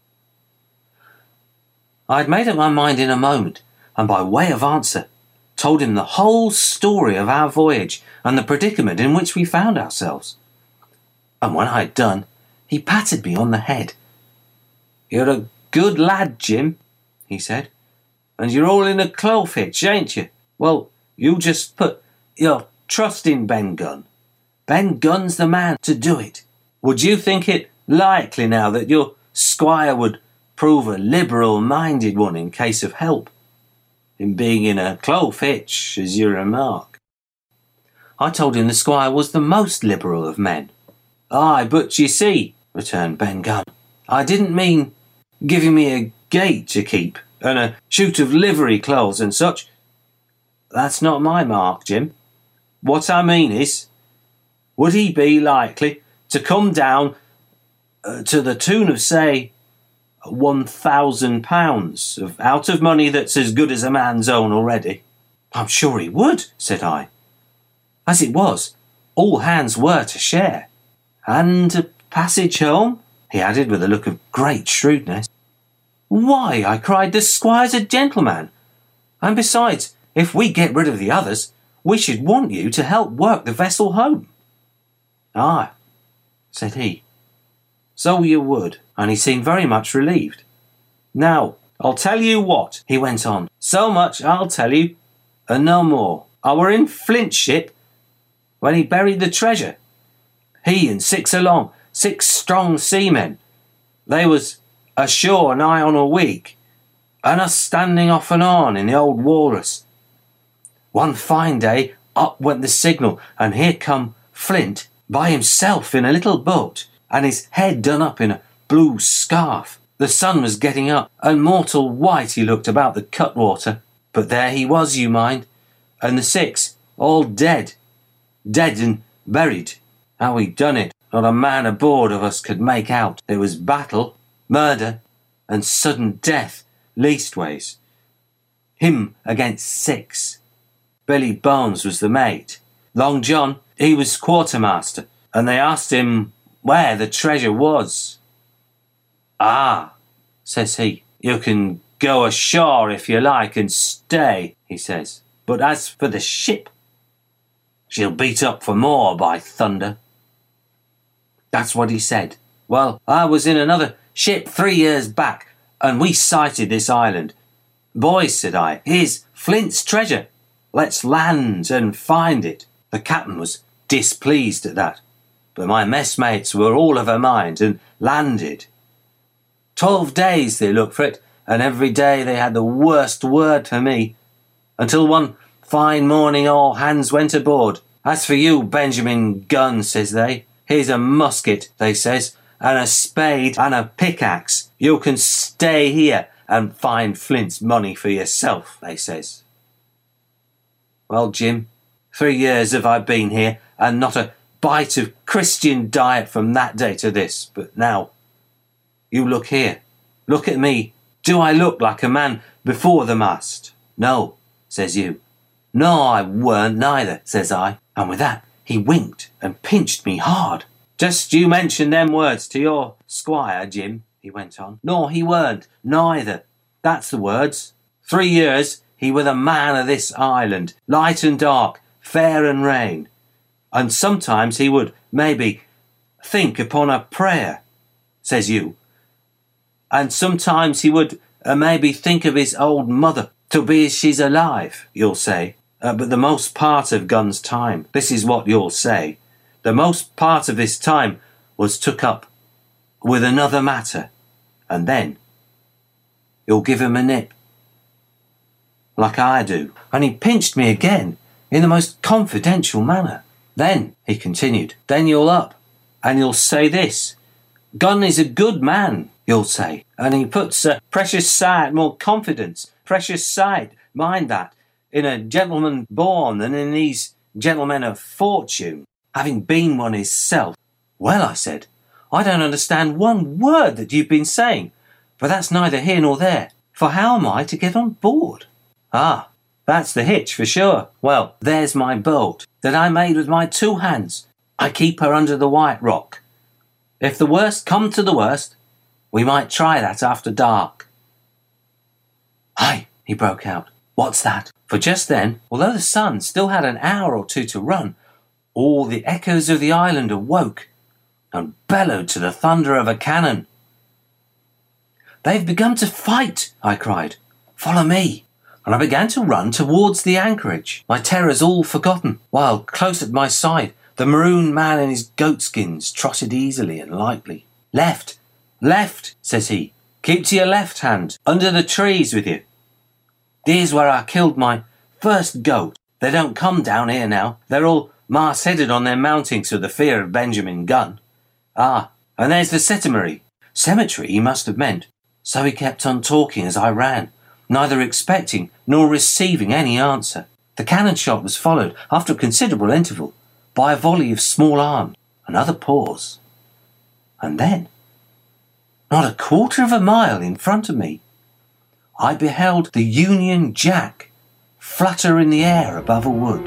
I'd made up my mind in a moment, and by way of answer, told him the whole story of our voyage and the predicament in which we found ourselves. And when I had done, he patted me on the head. You're a good lad, Jim, he said, and you're all in a cloth hitch, ain't you? Well, you just put your trust in Ben Gunn. Ben Gunn's the man to do it. Would you think it likely now that your squire would prove a liberal-minded one in case of help, in being in a cloth hitch, as you remark? I told him the squire was the most liberal of men. Aye, but you see, returned Ben Gunn, I didn't mean giving me a gate to keep and a shoot of livery clothes and such. That's not my mark, Jim. What I mean is, would he be likely to come down to the tune of, say, £1,000 out of money that's as good as a man's own already? I'm sure he would, said I. As it was, all hands were to share. And a passage home, he added with a look of great shrewdness. Why, I cried, the squire's a gentleman. And besides, if we get rid of the others, we should want you to help work the vessel home. Aye, said he. So you would, and he seemed very much relieved. Now, I'll tell you what, he went on. So much I'll tell you, and no more. I were in Flint's ship when he buried the treasure. He and 6 along, 6 strong seamen. They was ashore nigh on a week, and us standing off and on in the old Walrus. One fine day, up went the signal, and here come Flint by himself in a little boat, and his head done up in a blue scarf. The sun was getting up, and mortal white he looked about the cutwater. But there he was, you mind, and the 6 all dead and buried. How he done it, not a man aboard of us could make out. There was battle, murder, and sudden death, leastways. Him against 6. Billy Bones was the mate. Long John, he was quartermaster, and they asked him where the treasure was. Ah, says he, you can go ashore if you like and stay, he says. But as for the ship, she'll beat up for more, by thunder. That's what he said. Well, I was in another ship 3 years back, and we sighted this island. Boys, said I, here's Flint's treasure. Let's land and find it. The captain was displeased at that, but my messmates were all of a mind and landed. 12 days they looked for it, and every day they had the worst word for me, until one fine morning all hands went aboard. As for you, Benjamin Gunn, says they, here's a musket, they says, and a spade and a pickaxe. You can stay here and find Flint's money for yourself, they says. Well, Jim, 3 years have I been here, and not a bite of Christian diet from that day to this. But now, you look here. Look at me. Do I look like a man before the mast? No, says you. No, I weren't neither, says I. And with that, he winked and pinched me hard. Just you mention them words to your squire, Jim, he went on. No, he weren't, neither. That's the words. 3 years he were the man of this island, light and dark, fair and rain. And sometimes he would, maybe, think upon a prayer, says you. And sometimes he would, maybe, think of his old mother, to be as she's alive, you'll say. But the most part of Gunn's time, this is what you'll say, the most part of his time was took up with another matter, and then you'll give him a nip, like I do. And he pinched me again, in the most confidential manner. Then, he continued, then you'll up, and you'll say this, Gunn is a good man, you'll say. And he puts precious sight, more confidence, precious sight, mind that, in a gentleman born than in these gentlemen of fortune, having been one himself. Well, I said, I don't understand one word that you've been saying, but that's neither here nor there, for how am I to get on board? Ah, that's the hitch for sure. Well, there's my boat that I made with my 2 hands. I keep her under the White Rock. If the worst come to the worst, we might try that after dark. Hi, he broke out. What's that? For just then, although the sun still had an hour or 2 to run, all the echoes of the island awoke and bellowed to the thunder of a cannon. They've begun to fight, I cried. Follow me. And I began to run towards the anchorage, my terrors all forgotten, while close at my side the maroon man in his goatskins trotted easily and lightly. Left, left, says he. Keep to your left hand, under the trees with you. There's where I killed my first goat. They don't come down here now. They're all mast-headed on their mountings for the fear of Benjamin Gunn. Ah, and there's the cemetery. Cemetery, he must have meant. So he kept on talking as I ran, neither expecting nor receiving any answer. The cannon shot was followed, after a considerable interval, by a volley of small arms, another pause. And then, not a quarter of a mile in front of me, I beheld the Union Jack flutter in the air above a wood.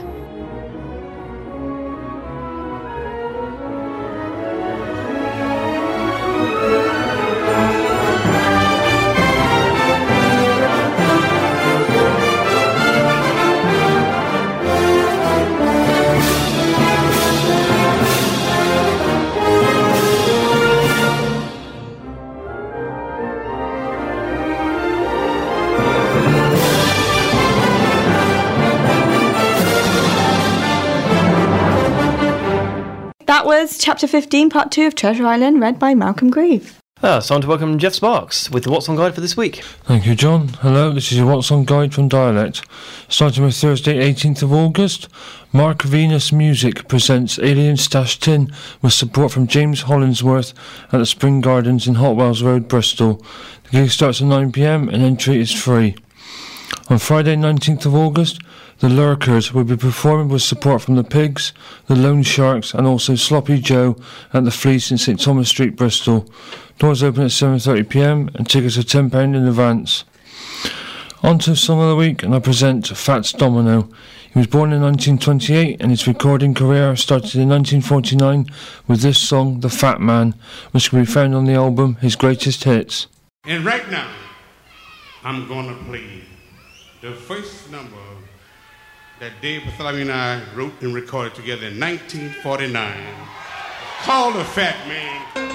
That was Chapter 15, Part 2 of Treasure Island, read by Malcolm Grieve. It's time to welcome Jeff Sparks with the What's On Guide for this week. Thank you, John. Hello, this is your What's On Guide from Dialect. Starting with Thursday, 18th of August, Mark Venus Music presents Alien Stash Tin with support from James Hollingsworth at the Spring Gardens in Hotwells Road, Bristol. The gig starts at 9 p.m. and entry is free. On Friday, 19th of August, the Lurkers will be performing with support from the Pigs, the Lone Sharks and also Sloppy Joe at the Fleece in St Thomas Street, Bristol. Doors open at 7:30 p.m. and tickets are £10 in advance. On to Song of the Week, and I present Fats Domino. He was born in 1928 and his recording career started in 1949 with this song, The Fat Man, which can be found on the album His Greatest Hits. And right now, I'm going to play the first number that Dave Bartholomew and I wrote and recorded together in 1949, called The Fat Man.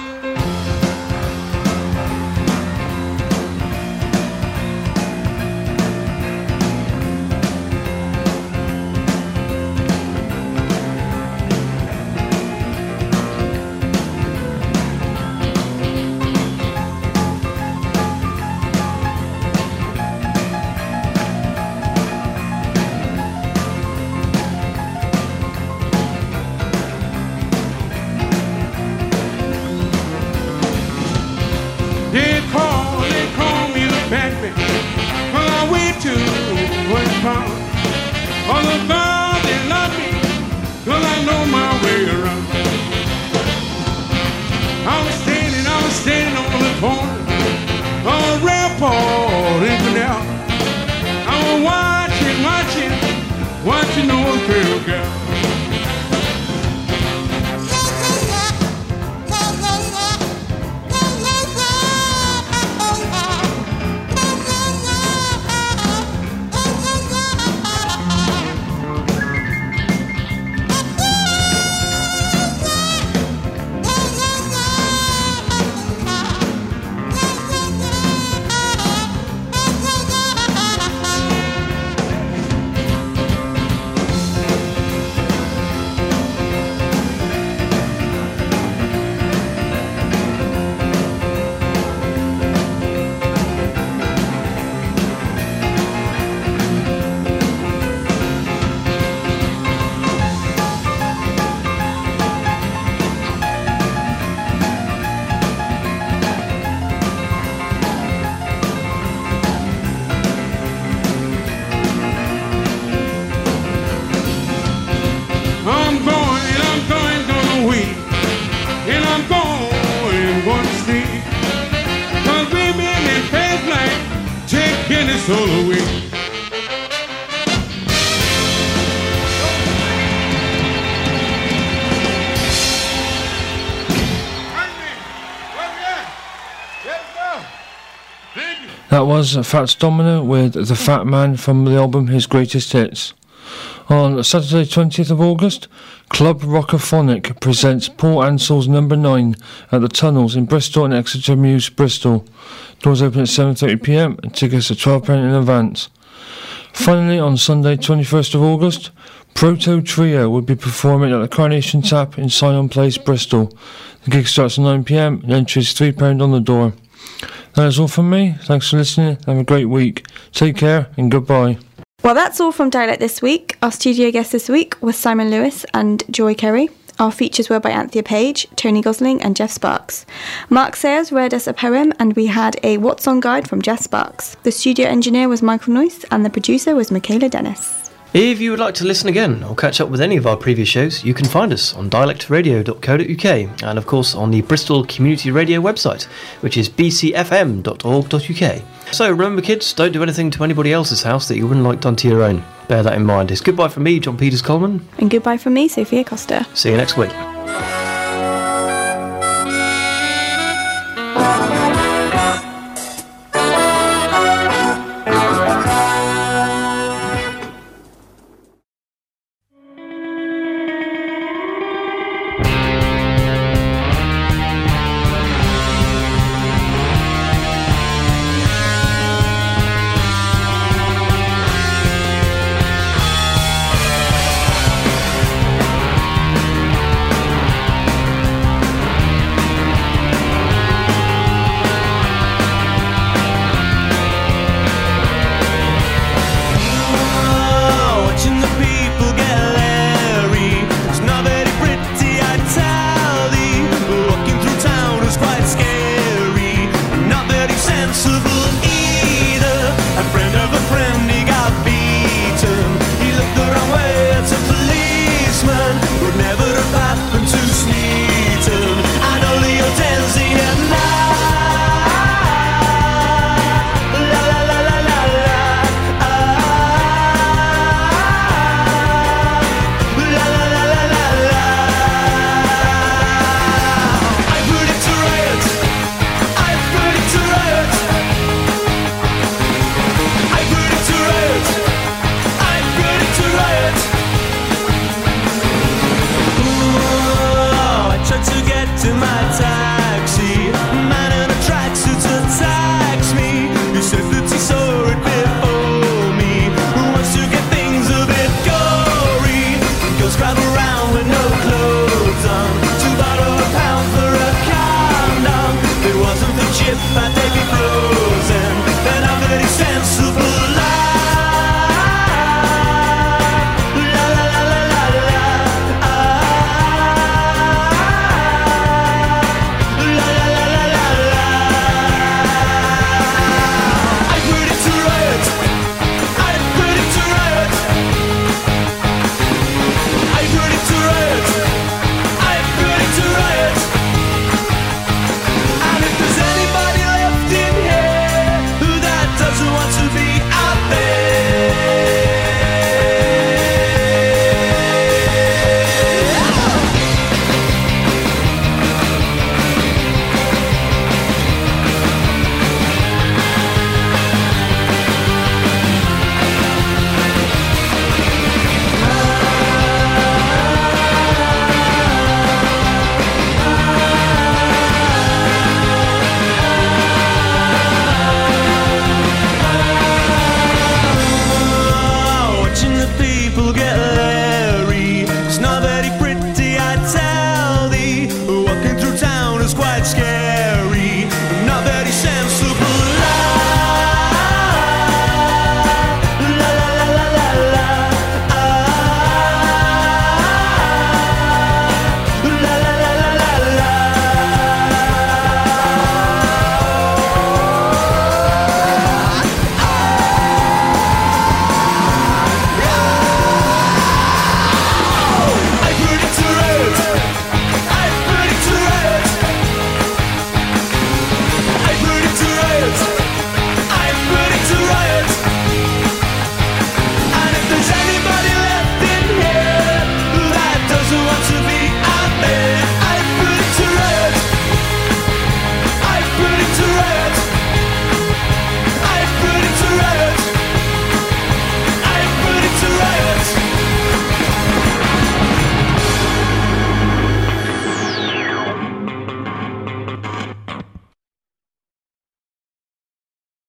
send his soul away. That was Fats Domino with The Fat Man from the album His Greatest Hits. On Saturday 20th of August, Club Rockaphonic presents Paul Ansell's Number 9 at the Tunnels in Bristol and Exeter Mews, Bristol. Doors open at 7:30pm and tickets are £12 in advance. Finally, on Sunday 21st of August, Proto Trio will be performing at the Carnation Tap in Sion Place, Bristol. The gig starts at 9pm and entry is £3 on the door. That is all from me. Thanks for listening. Have a great week. Take care and goodbye. Well, that's all from Dialect this week. Our studio guests this week were Simon Lewis and Joy Kerry. Our features were by Anthea Page, Tony Gosling and Jeff Sparks. Mark Sayers read us a poem and we had a What Song guide from Jeff Sparks. The studio engineer was Michael Noyce and the producer was Michaela Dennis. If you would like to listen again or catch up with any of our previous shows, you can find us on dialectradio.co.uk and of course on the Bristol Community Radio website, which is bcfm.org.uk. So remember kids, don't do anything to anybody else's house that you wouldn't like done to your own. Bear that in mind. It's goodbye from me, John Peters Coleman. And goodbye from me, Sophia Costa. See you next week.